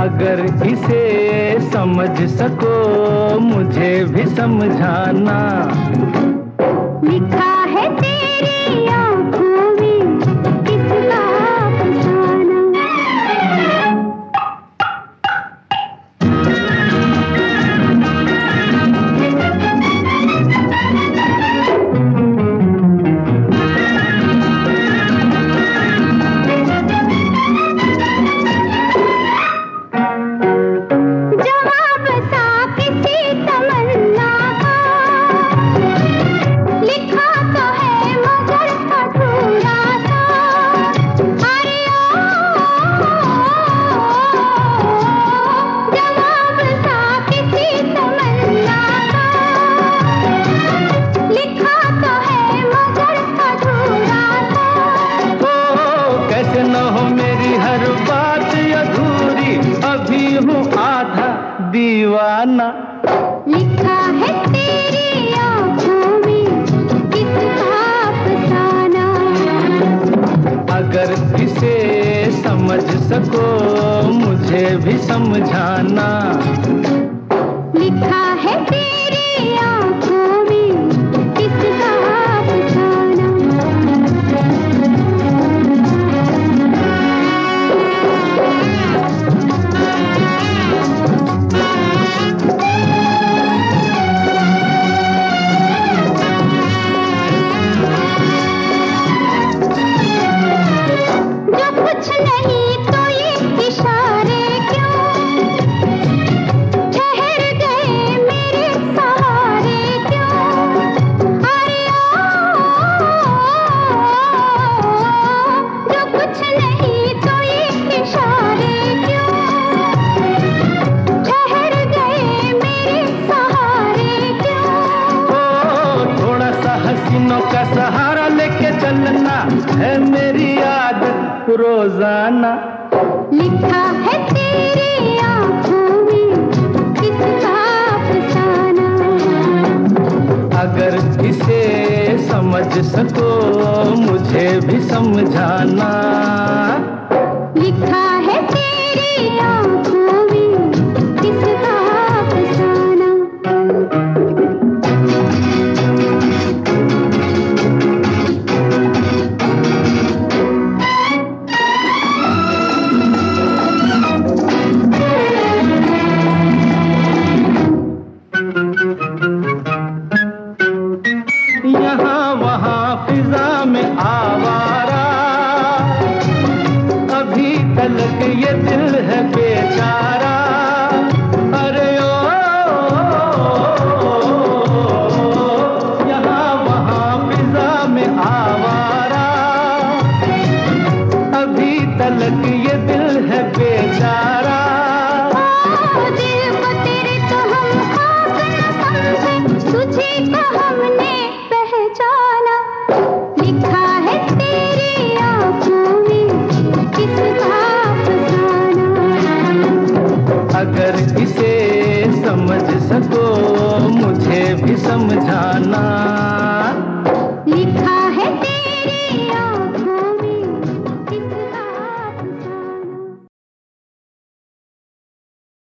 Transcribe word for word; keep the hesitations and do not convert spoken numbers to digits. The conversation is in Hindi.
अगर इसे समझ सको मुझे भी समझाना। लिखा है तेरी आँखों में किसका अफसाना। जवाब सा किसी तमन्ना का लिखा तो है मगर अधूरा सा। अरे ओ जवाब सा किसी तमन्ना का लिखा तो है मगर अधूरा सा। ओ कैसे न हो मेरी हर बात अधूरी, अभी हूँ आधा दीवाना। लिखा है तेरी आँखों में किसका अफसाना। अगर इसे समझ सको मुझे भी समझाना। लिखा है तेरी आँखों में किसका अफसाना। जो कुछ नहीं तो ये इशारे क्यों ठहर गए मेरे सहारे क्यों। अरे ओ जो कुछ नहीं तो ये इशारे क्यों ठहर गए मेरे सहारे क्यों। ओ थोड़ा सा हसीनों का सहारा लेके चलना है मेरी आदत रोजाना। लिखा है तेरी आँखों में किसका अफसाना। अगर इसे समझ सको मुझे भी समझाना। लिखा है तेरी आँखों में किसका अफसाना। यहाँ वहाँ फिजा में आवारा, अभी तलक ये दिल है बेचारा। अरे ओ यहाँ वहाँ फिजा में आवारा, अभी तलक ये दिल है बेचारा। दिल को तेरे तो हम खास न समझे, तुझे तो हमने पहचाना। लिखा है तेरी आँखों में किसका अफसाना। अगर इसे